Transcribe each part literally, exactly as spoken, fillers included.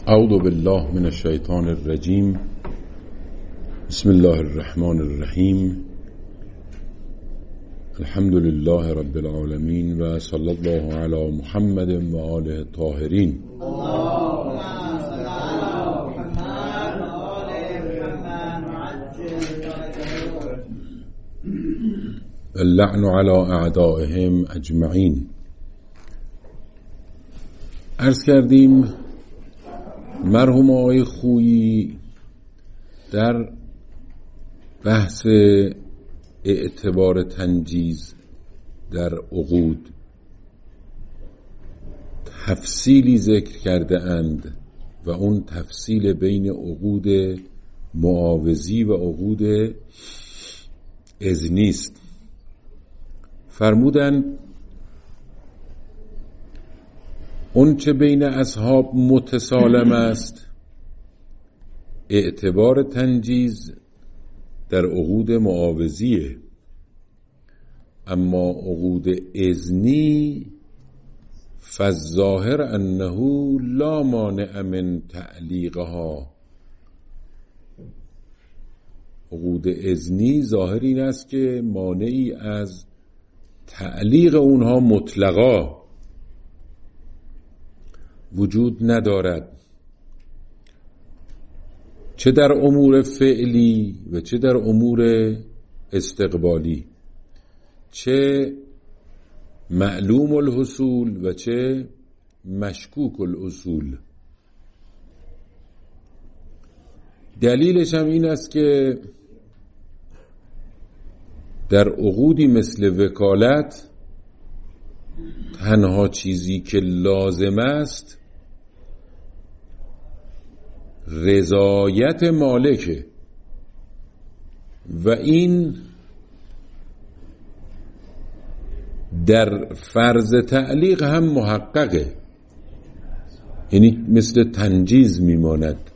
اعوذ بالله من الشیطان الرجیم. بسم الله الرحمن الرحیم. الحمد لله رب العالمین و صلی الله علی محمد و آله الطاهرین. اللعن علی اعدائهم اجمعین. عرض کردیم مرحوم آقای خویی در بحث اعتبار تنجیز در عقود تفصیلی ذکر کرده اند و اون تفصیل بین عقود معاوضی و عقود اذنی است. فرمودند اون چه بین اصحاب متسالم است اعتبار تنجیز در عقود معاوضیه، اما عقود اذنی فالظاهر انه لا مانع من تعلیقها. عقود اذنی ظاهر این است که مانعی از تعلیق اونها مطلقا وجود ندارد، چه در امور فعلی و چه در امور استقبالی، چه معلوم الحصول و چه مشکوک الاصول. دلیلش هم این است که در عقودی مثل وکالت تنها چیزی که لازم است رضایت مالکه و این در فرض تعلیق هم محققه، یعنی مثل تنجیز میماند.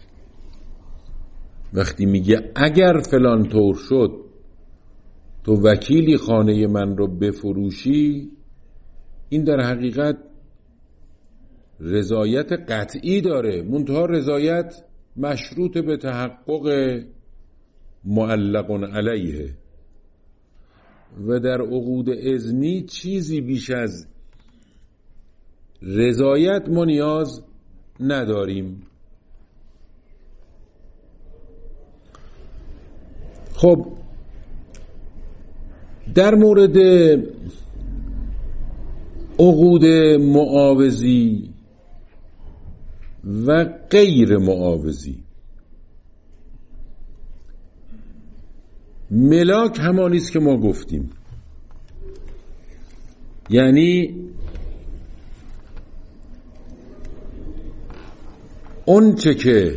وقتی میگه اگر فلان طور شد تو وکیلی خانه من رو بفروشی، این در حقیقت رضایت قطعی داره، منتها رضایت مشروط به تحقق معلق علیه. و در عقود اذنی چیزی بیش از رضایت ما نیاز نداریم. خب در مورد عقود معاوضی و غیر معاوضی، ملاک همانی است که ما گفتیم، یعنی اون چه که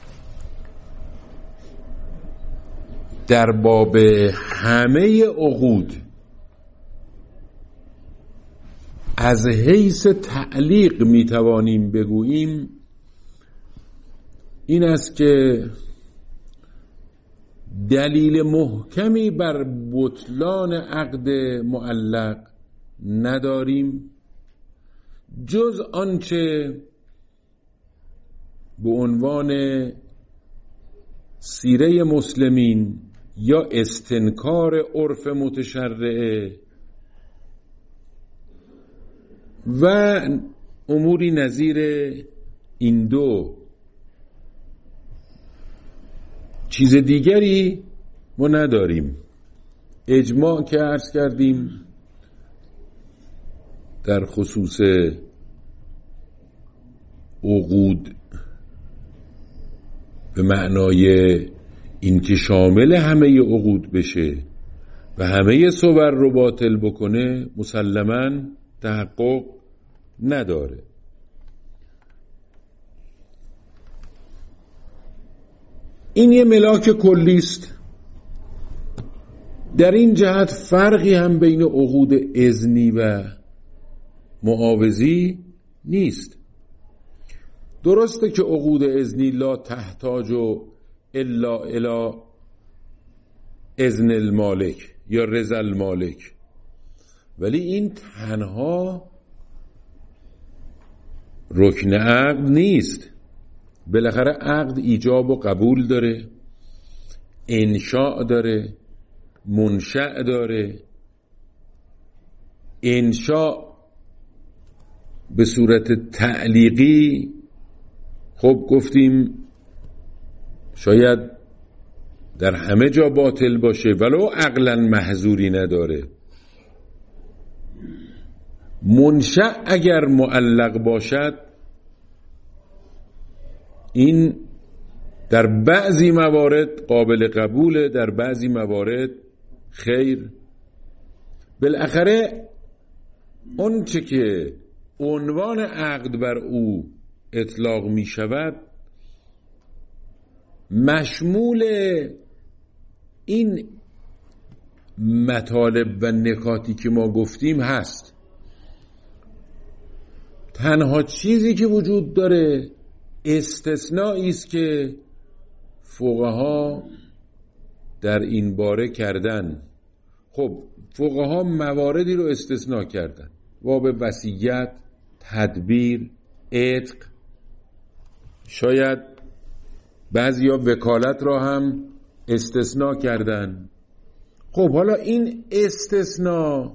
در باب همه عقود از حیث تعلیق میتوانیم بگوییم این است که دلیل محکمی بر بطلان عقد معلق نداریم جز آنچه به عنوان سیره مسلمین یا استنکار عرف متشرعه و اموری نظیر این دو. چیز دیگری ما نداریم. اجماع که عرض کردیم در خصوص عقود به معنای این که شامل همه عقود بشه و همه صور رو باطل بکنه مسلماً تحقق نداره. این یه ملاک کلی است. در این جهت فرقی هم بین عقود اذنی و معاوضی نیست. درسته که عقود اذنی لا تحتاج الا الی اذن المالک یا رضا المالک، ولی این تنها رکن عقد نیست. بالاخره عقد ایجاب و قبول داره، انشاء داره، منشأ داره. انشاء به صورت تعلیقی خب گفتیم شاید در همه جا باطل باشه ولو عقلا محظوری نداره. منشأ اگر معلق باشد این در بعضی موارد قابل قبوله، در بعضی موارد خیر. بالاخره اون چه که عنوان عقد بر او اطلاق می شود مشمول این مطالب و نکاتی که ما گفتیم هست. تنها چیزی که وجود داره استثنایی است که فقها در این باره کردن. خب فقها مواردی رو استثناء کردن، باب وصیت، تدبیر، عتق، شاید بعضیا وکالت را هم استثناء کردن. خب حالا این استثناء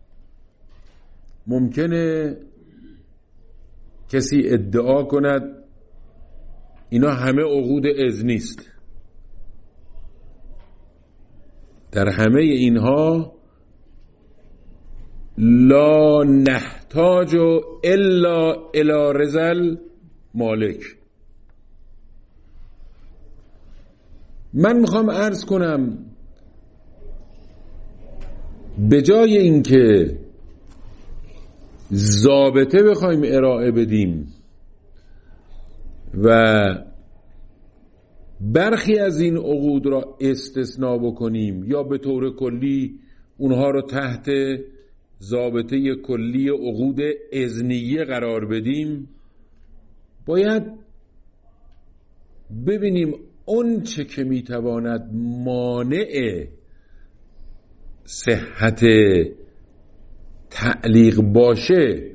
ممکنه کسی ادعا کند اینا همه عقود اذنی است، در همه اینها لا نحتاج الا الی رضا مالک. من میخوام عرض کنم به جای اینکه ضابطه بخوایم ارائه بدیم و برخی از این عقود را استثناء بکنیم یا به طور کلی اونها را تحت ضابطه کلی عقود اذنیه قرار بدیم، باید ببینیم اون چه که میتواند مانع صحت تعلیق باشه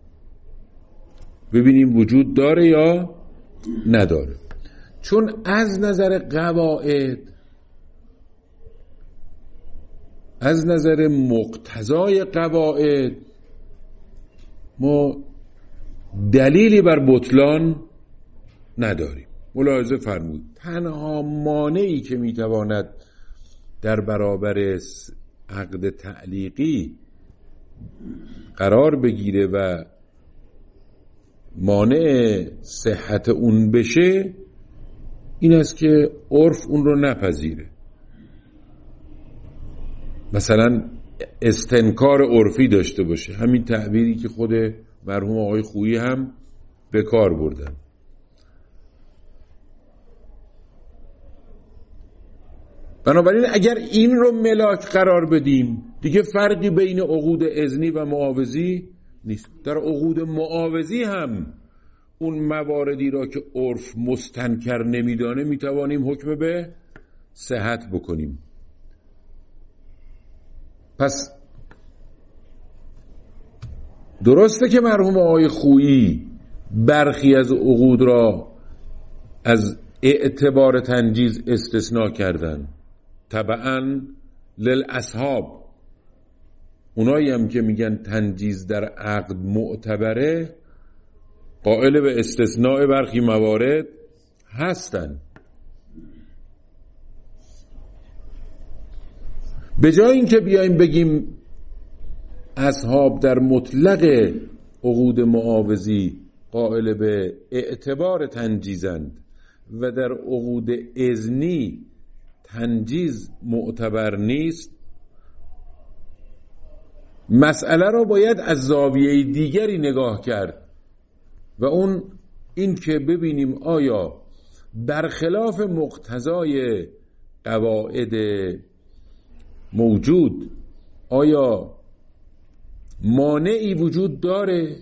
ببینیم وجود داره یا نداره. چون از نظر قواعد، از نظر مقتضای قواعد ما دلیلی بر بطلان نداریم. ملاحظه فرمود تنها مانعی که میتواند در برابر عقد تعلیقی قرار بگیره و مانع صحت اون بشه این است که عرف اون رو نپذیره. مثلا استنکار عرفی داشته باشه، همین تعبیری که خود مرحوم آقای خویی هم به کار بردن. بنابراین اگر این رو ملاک قرار بدیم دیگه فرقی بین عقود اذنی و معاوضی نیست. در عقود معاوضی هم اون مواردی را که عرف مستنکر نمیدانه میتوانیم حکم به صحت بکنیم. پس درسته که مرحوم آقای خویی برخی از عقود را از اعتبار تنجیز استثناء کردن، تبعاً للاصحاب. اونایی هم که میگن تنجیز در عقد معتبره قائل به استثناء برخی موارد هستن. به جای اینکه بیایم بگیم اصحاب در مطلق عقود معاوضی قائل به اعتبار تنجیزند و در عقود اذنی تنجیز معتبر نیست، مسئله را باید از زاویه دیگری نگاه کرد و اون این که ببینیم آیا برخلاف مقتضای قواعد موجود آیا مانعی وجود داره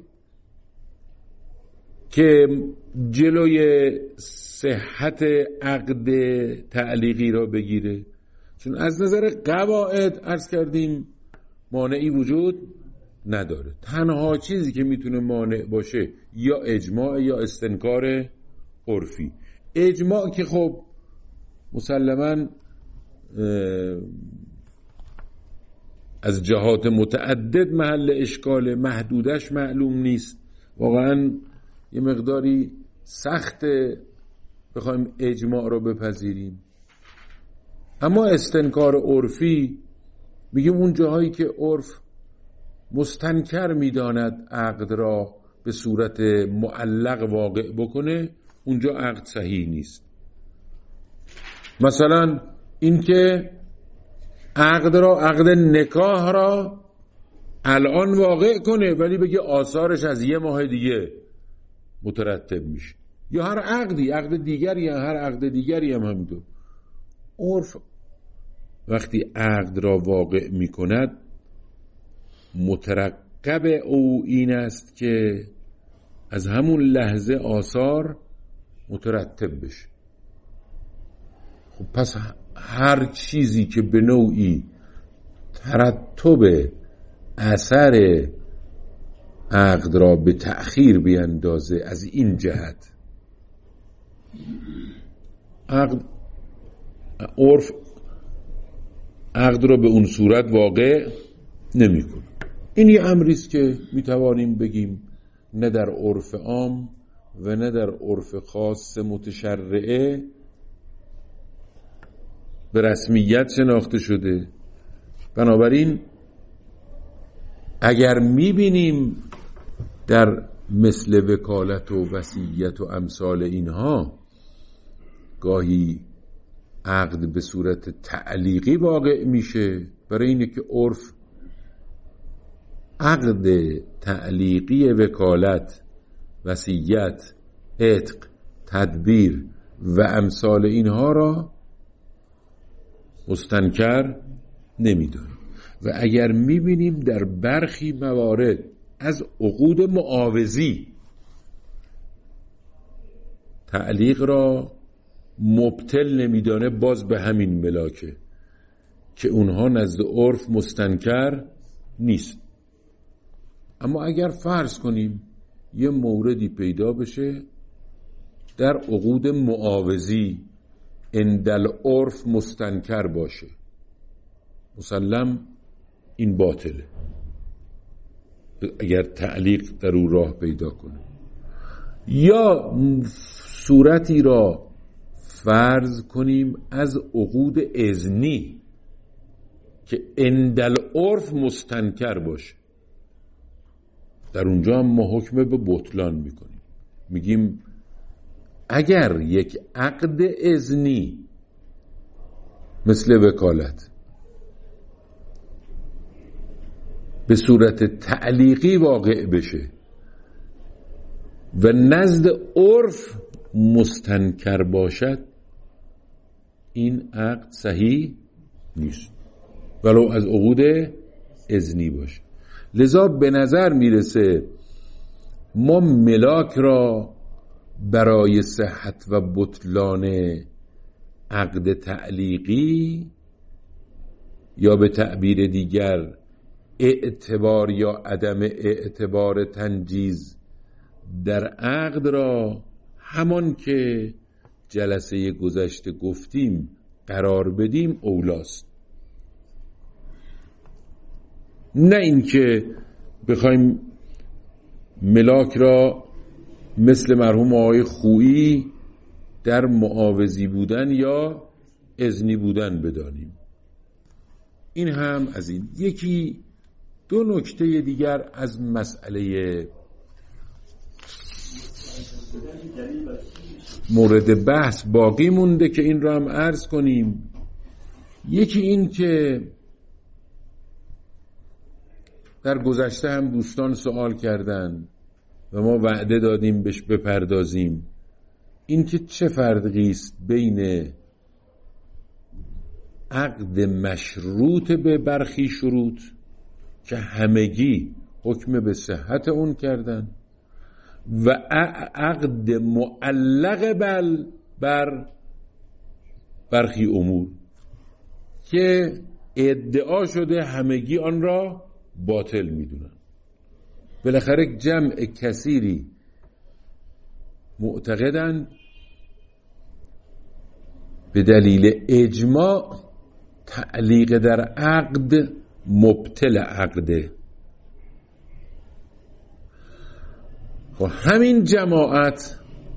که جلوی صحت عقد تعلیقی را بگیره. چون از نظر قواعد عرض کردیم مانعی وجود نداره. تنها چیزی که میتونه مانع باشه یا اجماع یا استنکار عرفی. اجماع که خب مسلماً از جهات متعدد محل اشکال، محدودش معلوم نیست، واقعاً یه مقداری سخته بخوایم اجماع رو بپذیریم. اما استنکار عرفی میگیم اون جاهایی که عرف مستنکر میداند عقد را به صورت معلق واقع بکنه، اونجا عقد صحیح نیست. مثلا این که عقد را، عقد نکاح را الان واقع کنه ولی بگه آثارش از یه ماه دیگه مترتب میشه، یا هر عقدی، عقد دیگری یا هر عقد دیگری هم همینطور. عرف وقتی عقد را واقع میکند مترقب او این است که از همون لحظه آثار مترتب بشه. خب پس هر چیزی که به نوعی ترتب اثر عقد را به تأخیر بیندازه، از این جهت عقد عرف عقد را به اون صورت واقع نمی کنه. این یه امری است که می توانیم بگیم نه در عرف عام و نه در عرف خاص متشرعه به رسمیت شناخته شده. بنابراین اگر می بینیم در مثل وکالت و وصیت و امثال اینها گاهی عقد به صورت تعلیقی واقع میشه، برای اینه که عرف عقد تعلیقی وکالت، وصیت، عتق، تدبیر و امثال اینها را مستنکر نمیدونه. و اگر میبینیم در برخی موارد از عقود معاوضی تعلیق را مبطل نمیدانه، باز به همین ملاکه که اونها نزد عرف مستنکر نیست. اما اگر فرض کنیم یه موردی پیدا بشه در عقود معاوضی اندل عرف مستنکر باشه، مسلم این باطله اگر تعلیق در او راه پیدا کنه. یا صورتی را فرض کنیم از عقود اذنی که اندل عرف مستنکر باشه، در اونجا هم ما حکم به بطلان میکنیم. میگیم اگر یک عقد اذنی مثل وکالت به صورت تعلیقی واقع بشه و نزد عرف مستنکر باشد، این عقد صحیح نیست ولو از عقود اذنی باشه. لذا به نظر میرسه ما ملاک را برای صحت و بطلان عقد تعلیقی یا به تعبیر دیگر اعتبار یا عدم اعتبار تنجیز در عقد را همان که جلسه گذشته گفتیم قرار بدیم اولاست، نه اینکه بخوایم ملاک را مثل مرحوم آقای خویی در معاوضی بودن یا اذنی بودن بدانیم. این هم از این. یکی دو نکته دیگر از مسئله مورد بحث باقی مونده که این را هم عرض کنیم. یکی این که در گذشته هم دوستان سوال کردن و ما وعده دادیم بهش بپردازیم، این که چه فرقی است بین عقد مشروط به برخی شروط که همگی حکم به صحت اون کردن و عقد معلق بل بر برخی امور که ادعا شده همگی آن را باطل میدونن. بالاخره جمع کثیری معتقدند به دلیل اجماع تعلیق در عقد مبطل عقده. خب همین جماعت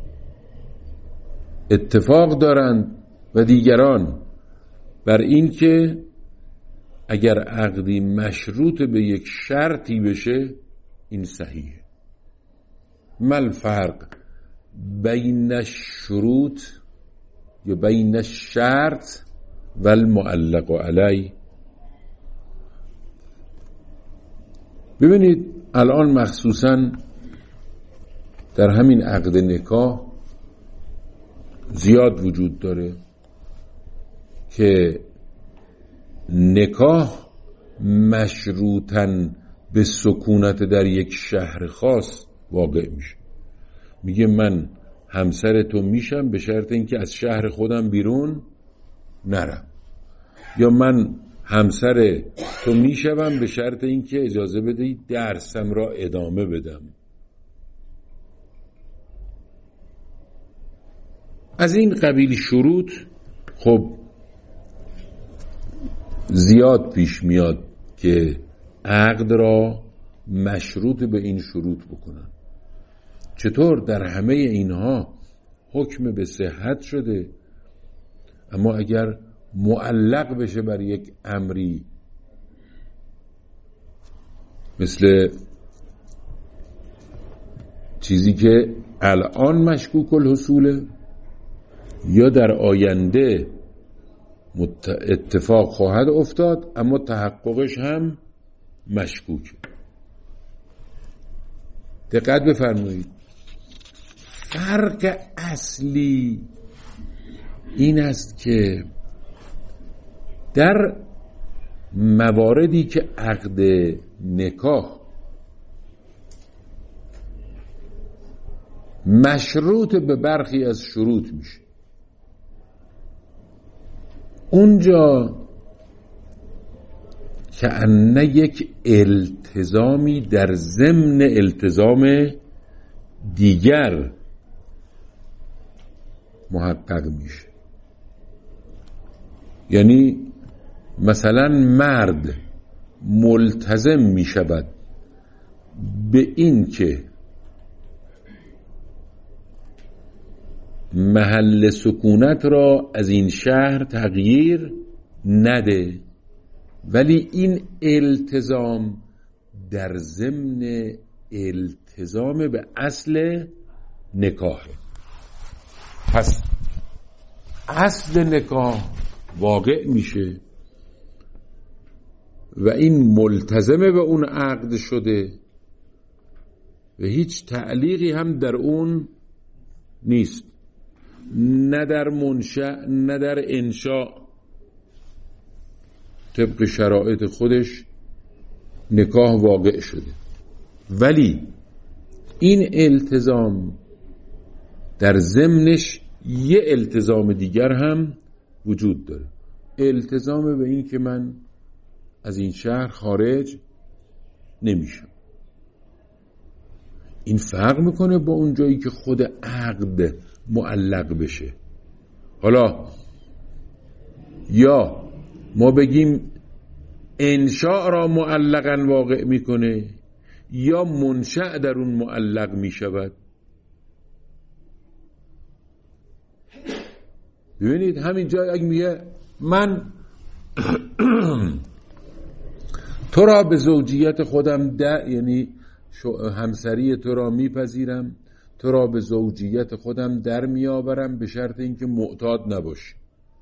اتفاق دارند و دیگران بر این که اگر عقدی مشروط به یک شرطی بشه این صحیحه. ما الفرق بین الشروط یا بین الشرط و المعلق علی؟ ببینید الان مخصوصا در همین عقد نکاح زیاد وجود داره که نکاح مشروطاً به سکونت در یک شهر خاص واقع میشه. میگه من همسر تو میشم به شرط اینکه از شهر خودم بیرون نرم، یا من همسر تو میشم به شرط اینکه اجازه بدهی درسم را ادامه بدم. از این قبیل شروط خب زیاد پیش میاد که عقد را مشروط به این شروط بکنن. چطور در همه اینها حکم به صحت شده، اما اگر معلق بشه بر یک امری مثل چیزی که الان مشکوک الحصوله یا در آینده اتفاق خواهد افتاد اما تحققش هم مشکوکه. دقت بفرمایید، فرق اصلی این است که در مواردی که عقد نکاح مشروط به برخی از شروط میشه، اونجا که انه یک التزامی در ضمن التزام دیگر محقق میشه. یعنی مثلا مرد ملتزم میشود به این که محل سکونت را از این شهر تغییر نده، ولی این التزام در ضمن التزام به اصل نکاحه. پس اصل نکاح واقع میشه و این ملتزمه به اون عقد شده و هیچ تعلیقی هم در اون نیست، نه در منشأ نه در انشاء. طبق شرایط خودش نکاح واقع شده، ولی این التزام در ضمنش یه التزام دیگر هم وجود داره، التزام به این که من از این شهر خارج نمیشم. این فرق میکنه با اون جایی که خود عقد معلق بشه. حالا یا ما بگیم انشاء را معلقاً واقع میکنه یا منشأ در اون معلق میشود. ببینید همین جای اگه میگه من تو را به زوجیت خودم ده، یعنی همسری تو را میپذیرم، تو را به زوجیت خودم در میآورم به شرط اینکه معتاد نباشی.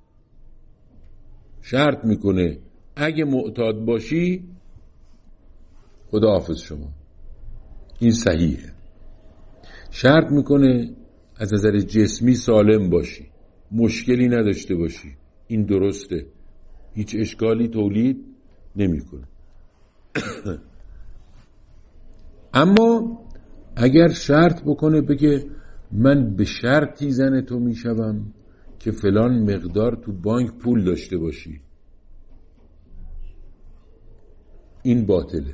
شرط میکنه اگه معتاد باشی خداحافظ شما. این صحیحه. شرط میکنه از نظر جسمی سالم باشی، مشکلی نداشته باشی. این درسته، هیچ اشکالی تولید نمیکنه. اما اگر شرط بکنه بگه من به شرطی زن تو میشوم که فلان مقدار تو بانک پول داشته باشی، این باطله.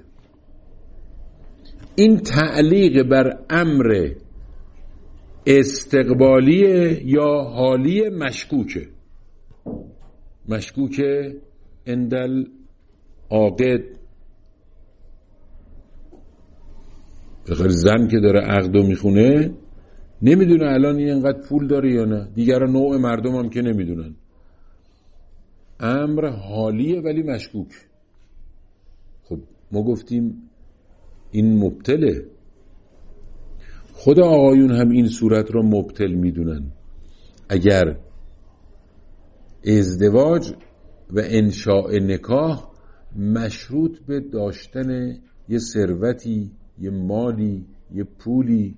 این تعلیق بر امر استقبالی یا حالی مشکوکه. مشکوکه اندل عاقد. بخیر زن که داره عقدو میخونه نمیدونه الان این انقدر پول داره یا نه، دیگر نوع مردم هم که نمیدونن. امر حالیه ولی مشکوک. خب ما گفتیم این مبتله. خود آقایون هم این صورت رو مبتل میدونن. اگر ازدواج و انشاء نکاح مشروط به داشتن یه ثروتی، یه مالی، یه پولی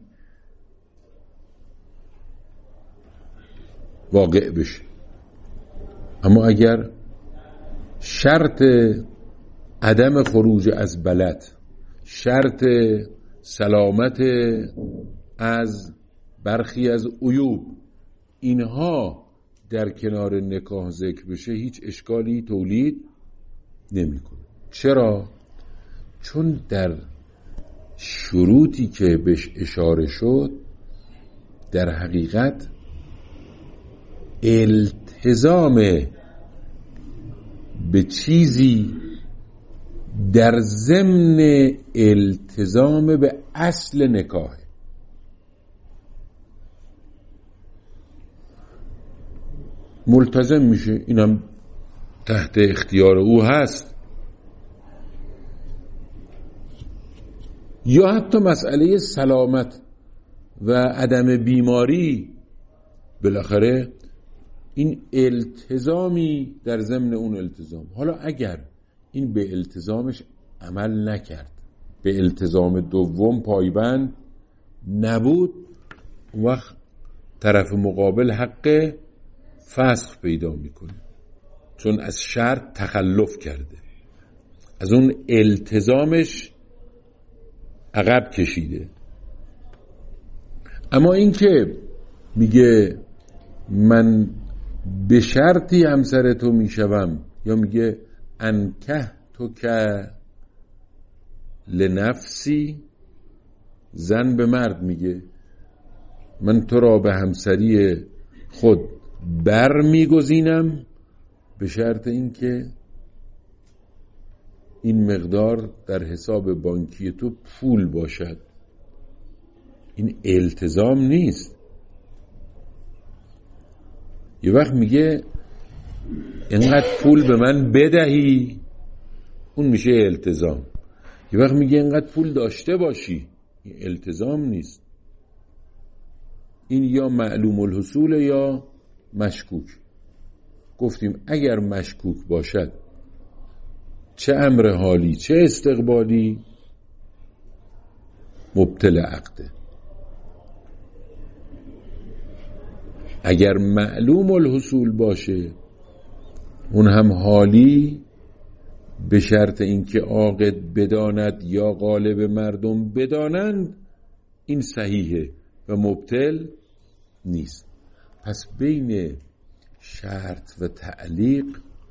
واقع بشه. اما اگر شرط عدم خروج از بلد، شرط سلامت از برخی از عیوب، اینها در کنار نکاح ذکر بشه هیچ اشکالی تولید نمیکنه. چرا؟ چون در شروطی که بهش اشاره شد در حقیقت التزام به چیزی در ضمن التزام به اصل نکاح. ملتزم میشه، اینم تحت اختیار او هست. یا حتی مسئله سلامت و عدم بیماری، بالاخره این التزامی در ضمن اون التزام. حالا اگر این به التزامش عمل نکرد، به التزام دوم پایبند نبود، اون وقت طرف مقابل حق فسخ پیدا میکنه، چون از شرط تخلف کرده، از اون التزامش عقب کشیده. اما این که میگه من به شرطی همسر تو میشوم، یا میگه انکه تو که لنفسی، زن به مرد میگه من تو را به همسری خود بر میگزینم به شرط این که این مقدار در حساب بانکی تو پول باشد. این التزام نیست. یه وقت میگه اینقدر پول به من بدهی، اون میشه التزام. یه وقت میگه اینقدر پول داشته باشی، این التزام نیست. این یا معلوم الحصول یا مشکوک. گفتیم اگر مشکوک باشد، چه امر حالی چه استقبالی، مبطل عقده. اگر معلوم الحصول باشه، اون هم حالی، به شرط اینکه عاقد بداند یا غالب مردم بدانند، این صحیحه و مبطل نیست. پس بین شرط و تعلیق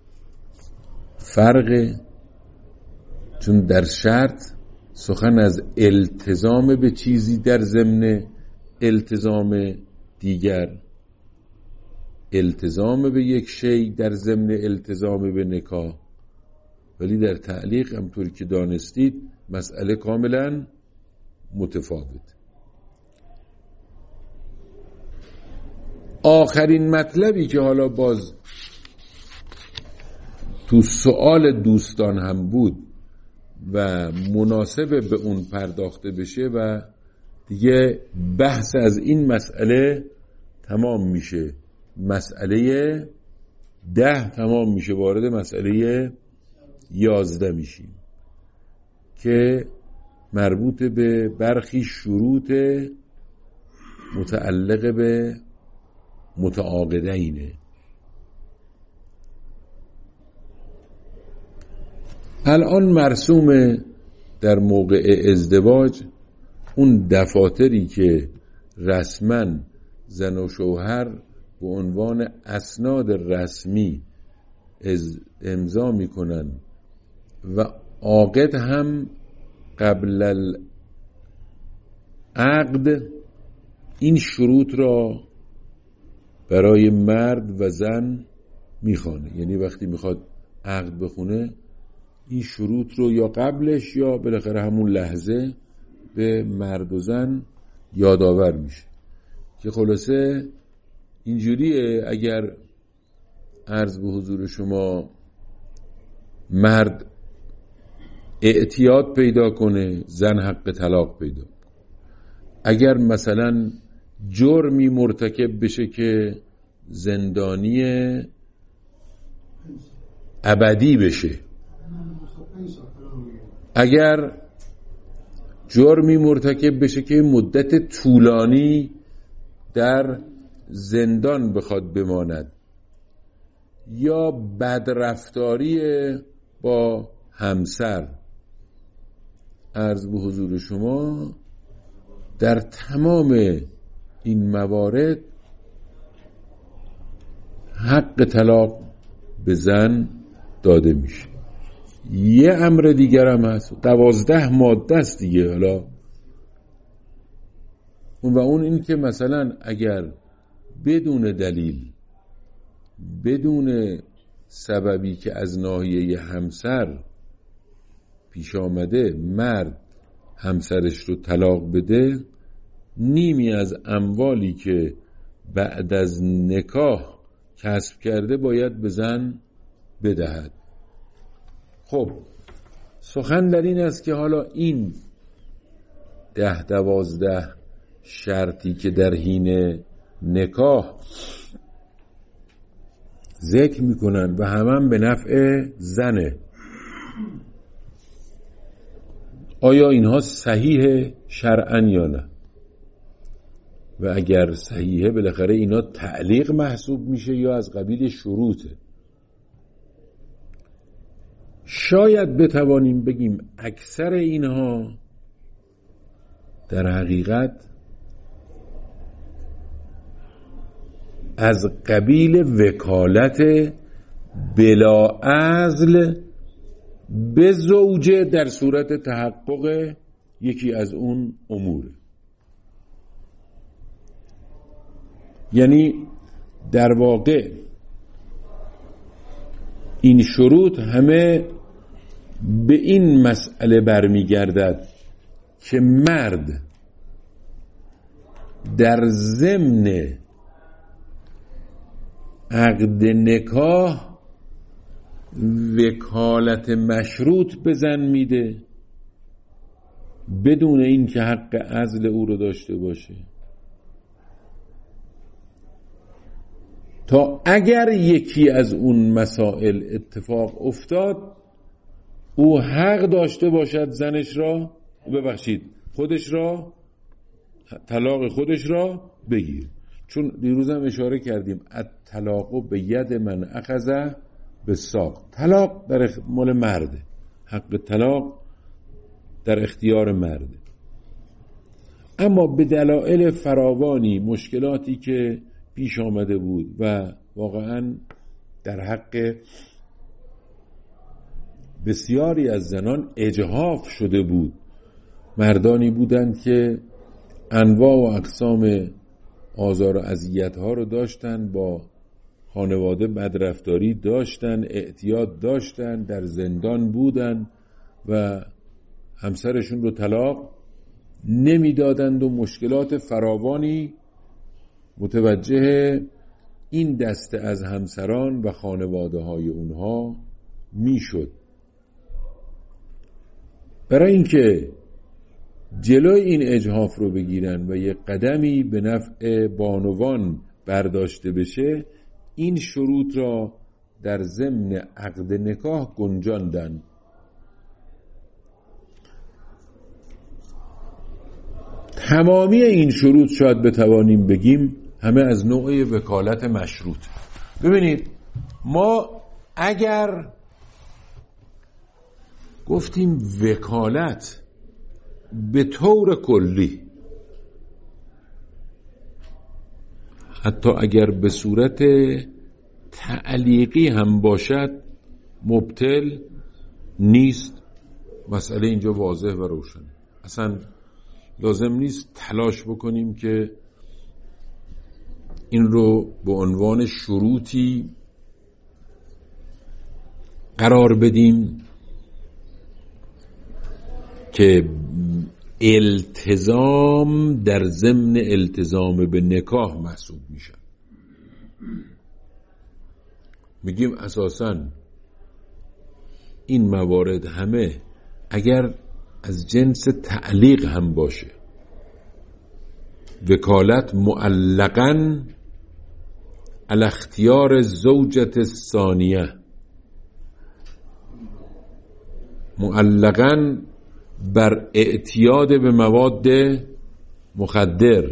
فرقه، چون در شرط سخن از التزام به چیزی در ضمن التزام دیگر، التزام به یک شی در ضمن التزام به نکاح. ولی در تعلیق همطوری که دانستید مسئله کاملا متفاوت. آخرین مطلبی که حالا باز تو سؤال دوستان هم بود و مناسب به اون پرداخته بشه و دیگه بحث از این مسئله تمام میشه، مسئله ده تمام میشه، وارد مسئله یازده میشیم که مربوط به برخی شروط متعلق به متعاقدینه. الان مرسوم در موقع ازدواج اون دفاتری که رسما زن و شوهر به عنوان اسناد رسمی امضا میکنن و عاقد هم قبل العقد این شروط را برای مرد و زن میخوانه. یعنی وقتی میخواد عقد بخونه این شروط رو یا قبلش یا بالاخره همون لحظه به مرد و زن یادآور میشه که خلاصه اینجوریه. اگر عرض به حضور شما مرد اعتیاد پیدا کنه، زن حق طلاق پیدا کنه. اگر مثلا جرمی مرتکب بشه که زندانی ابدی بشه، اگر جرمی مرتکب بشه که مدت طولانی در زندان بخواد بماند، یا بدرفتاری با همسر، عرض به حضور شما در تمام این موارد حق طلاق به زن داده میشه. یه امر دیگر هم هست، دوازده ماده است دیگه. حالا اون و اون این که مثلا اگر بدون دلیل، بدون سببی که از ناحیه همسر پیش آمده، مرد همسرش رو طلاق بده، نیمی از اموالی که بعد از نکاح کسب کرده باید به زن بدهد. خب سخن در این است که حالا این ده دوازده شرطی که در حین نکاح ذکر میکنن و همه به نفع زنه، آیا اینها صحیح شرعاً یا نه؟ و اگر صحیحه بالاخره اینا تعلیق محسوب میشه یا از قبیل شروطه؟ شاید بتوانیم بگیم اکثر اینها در حقیقت از قبیل وکالت بلا عزل به زوجه در صورت تحقق یکی از اون امور. یعنی در واقع این شروط همه به این مسئله برمیگردد که مرد در ضمن عقد نکاح وکالت مشروط به زن میده بدون این که حق عزل او رو داشته باشه، تا اگر یکی از اون مسائل اتفاق افتاد او حق داشته باشد زنش را، ببخشید خودش را، طلاق خودش را بگیر. چون دیروز هم اشاره کردیم الطلاق به ید من اخذ بالساق، طلاق در مال مرده، حق طلاق در اختیار مرده. اما به دلایل فراوانی مشکلاتی که پیش آمده بود و واقعا در حق بسیاری از زنان اجحاف شده بود، مردانی بودند که انواع و اقسام آزار و اذیت‌ها رو داشتن، با خانواده بدرفتاری داشتن، اعتیاد داشتن، در زندان بودن و همسرشون رو طلاق نمیدادند و مشکلات فراوانی متوجه این دسته از همسران و خانواده های اونها میشد. برای اینکه جلوی این اجحاف رو بگیرن و یک قدمی به نفع بانوان برداشته بشه، این شروط را در ضمن عقد نکاح گنجاندن. تمامی این شروط شاید بتوانیم بگیم همه از نوع وکالت مشروط. ببینید ما اگر گفتیم وکالت به طور کلی، حتی اگر به صورت تعلیقی هم باشد مبطل نیست. مسئله اینجا واضح و روشن، اصلا لازم نیست تلاش بکنیم که این رو به عنوان شروطی قرار بدیم که التزام در ضمن التزام به نکاح محسوب میشه. میگیم اساساً این موارد همه اگر از جنس تعلیق هم باشه، وکالت معلقاً علی اختیار زوجت ثانیه، معلقاً بر اعتیاد به مواد مخدر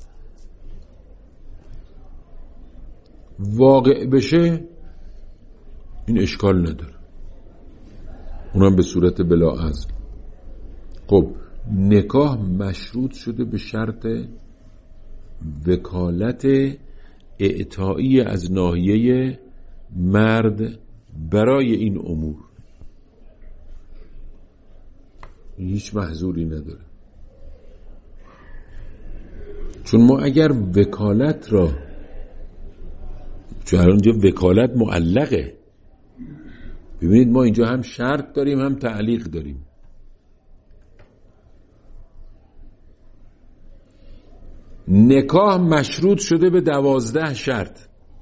واقع بشه، این اشکال نداره، اونم به صورت بلا اصل. خب نکاح مشروط شده به شرط وکالت اعطایی از ناحیه مرد برای این امور، هیچ محظوری نداره. چون ما اگر وکالت را، چون اینجا وکالت معلقه، ببینید ما اینجا هم شرط داریم هم تعلیق داریم. نکاح مشروط شده به دوازده شرط.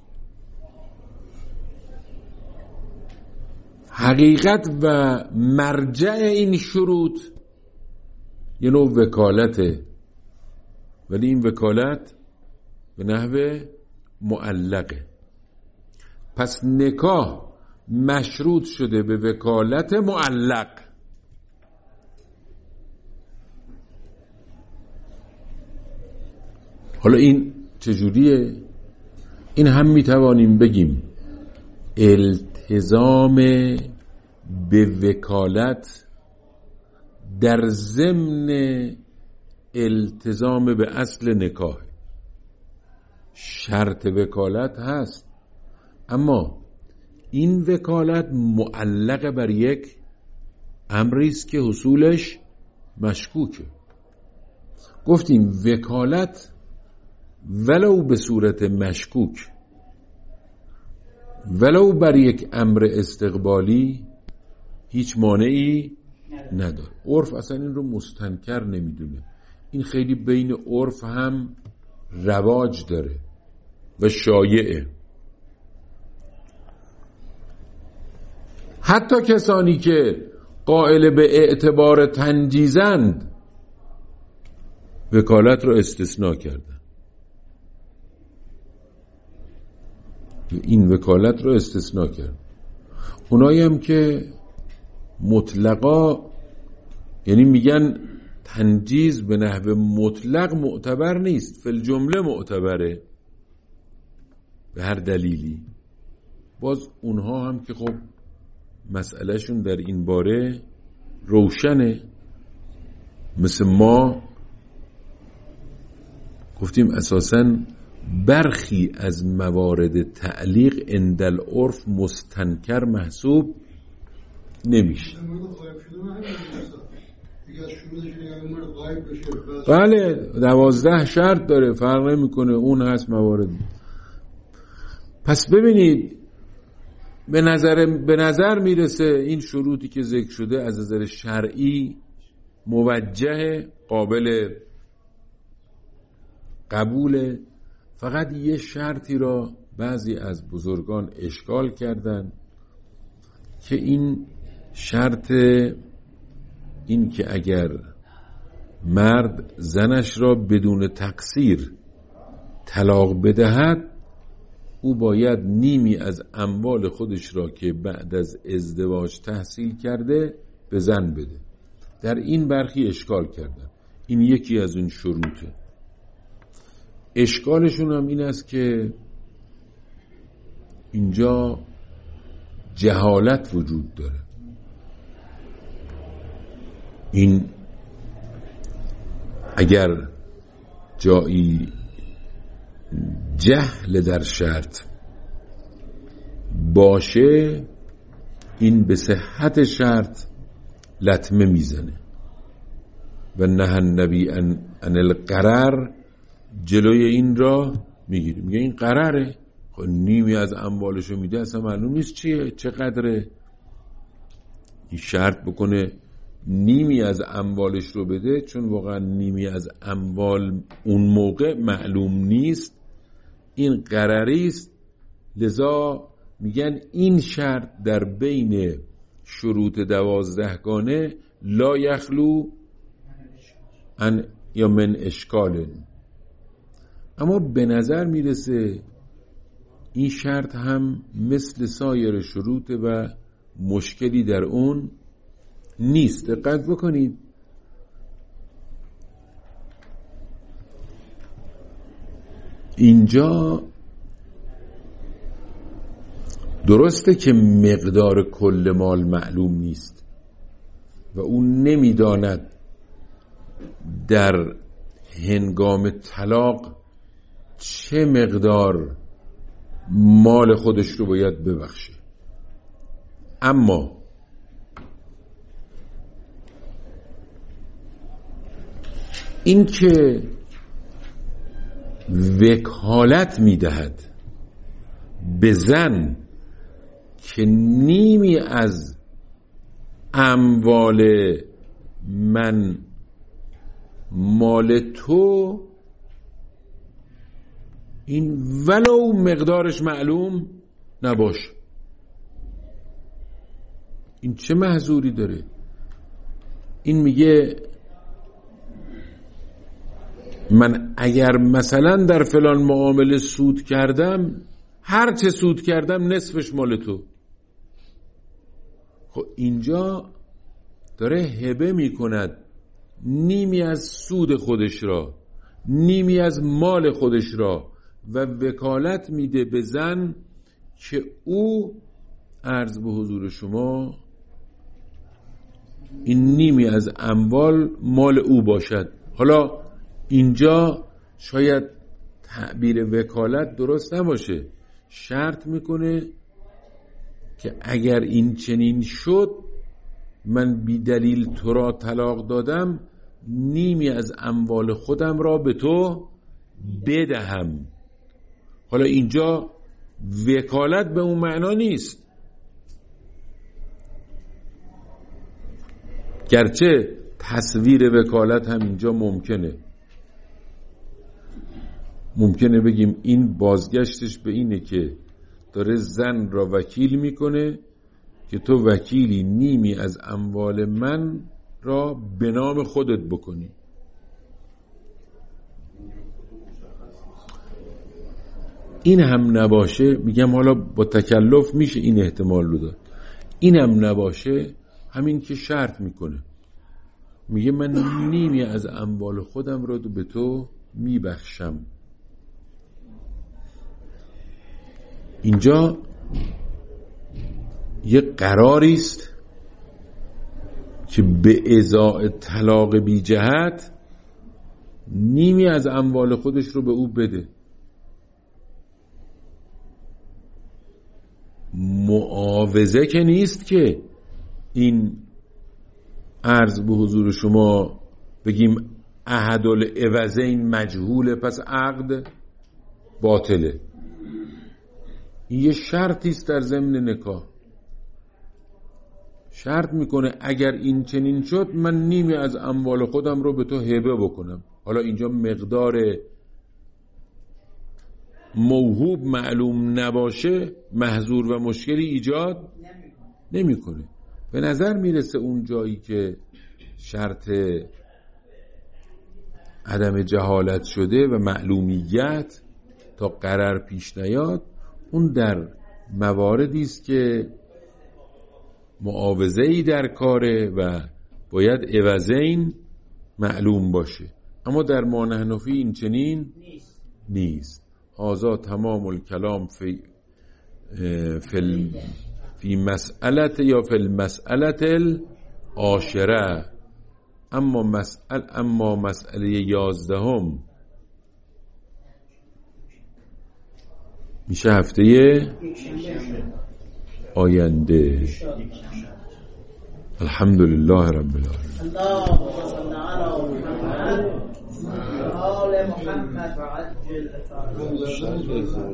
حقیقت و مرجع این شروط یه نوع وکالته، ولی این وکالت به نحو معلقه. پس نکاح مشروط شده به وکالت معلق. حالا این چجوریه؟ این هم میتوانیم بگیم التزام به وکالت در ضمن التزام به اصل نکاح. شرط وکالت هست، اما این وکالت معلق بر یک امری است که حصولش مشکوکه. گفتیم وکالت ولو به صورت مشکوک، ولو بر یک امر استقبالی، هیچ مانعی نداره. عرف اصلا این رو مستنکر نمیدونه، این خیلی بین عرف هم رواج داره و شایعه. حتی کسانی که قائل به اعتبار تنجیزند وکالت رو استثناء کردن، این وکالت رو استثناء کرد. اونایی هم که مطلقا، یعنی میگن تنجیز به نحو مطلق معتبر نیست، فی الجمله معتبره به هر دلیلی، باز اونها هم که خب مسئلهشون در این باره روشنه. مثل ما گفتیم اساساً برخی از موارد تعلیق عند العرف مستنکر محسوب نمیشه. بله دوازده شرط داره، فرق نمیکنه، اون هست موارد. پس ببینید به نظر به نظر میرسه این شروطی که ذکر شده از نظر شرعی موجه، قابل قبوله. فقط یه شرطی را بعضی از بزرگان اشکال کردن که این شرط این که اگر مرد زنش را بدون تقصیر طلاق بدهد، او باید نیمی از اموال خودش را که بعد از ازدواج تحصیل کرده به زن بده. در این برخی اشکال کردن، این یکی از این شروطه. اشکالشون هم این است که اینجا جهالت وجود داره. این اگر جایی جهل در شرط باشه، این به صحت شرط لطمه میزنه. و نه النبی ان القرار جلوی این را میگیره، میگه این قراره، خب نیمی از اموالشو میده، اصلا معلوم نیست چیه چقدره، این شرط بکنه نیمی از اموالش رو بده، چون واقعا نیمی از اموال اون موقع معلوم نیست، این قراری است. لذا میگن این شرط در بین شروط دوازدهگانه لا یخلو ان یا من اشکال. اما به نظر میرسه این شرط هم مثل سایر شروط و مشکلی در اون نیست. دقت بکنید، اینجا درسته که مقدار کل مال معلوم نیست و اون نمیداند در هنگام طلاق چه مقدار مال خودش رو باید ببخشه، اما این که وکالت میدهد به زن که نیمی از اموال من مال تو، این ولو مقدارش معلوم نباشه، این چه محظوری داره؟ این میگه من اگر مثلا در فلان معامله سود کردم، هر چه سود کردم نصفش مال تو. خب اینجا داره هبه میکند نیمی از سود خودش را، نیمی از مال خودش را، و وکالت میده به زن که او عرض به حضور شما این نیمی از اموال مال او باشد. حالا اینجا شاید تعبیر وکالت درست نباشه، شرط میکنه که اگر این چنین شد، من بی دلیل تو را طلاق دادم، نیمی از اموال خودم را به تو بدهم. حالا اینجا وکالت به اون معنا نیست، گرچه تصویر وکالت هم اینجا ممکنه. ممکنه بگیم این بازگشتش به اینه که داره زن را وکیل میکنه که تو وکیلی نیمی از اموال من را به نام خودت بکنی. این هم نباشه، میگم حالا با تکلف میشه این احتمال رو داد، این هم نباشه، همین که شرط میکنه، میگه من نیمی از اموال خودم را به تو میبخشم. اینجا یه قراری است که به ازای طلاق بی جهت نیمی از اموال خودش رو به او بده. معاوضه که نیست که این عرض به حضور شما بگیم احدالعوضین مجهوله پس عقد باطله. این یه شرطی است در ضمن نکاح، شرط میکنه اگر این چنین شد من نیمی از اموال خودم رو به تو هبه بکنم. حالا اینجا مقدار موهوب معلوم نباشه، محظور و مشکلی ایجاد نمیکنه. به نظر میرسه اون جایی که شرط عدم جهالت شده و معلومیت تا قرار پیش نیاد، اون در مواردی است که معاوضه‌ای در کاره و باید عوضین معلوم باشه. اما در ما نحنفی این چنین نیست. هذا تمام الکلام فی فی فی مسئلت یا فی المسئلت العاشره. اما مسئله اما مسئله یازدهم میشه هفته آینده. الحمدلله رب العالمین. اللهم صل علی محمد و آل محمد و عجل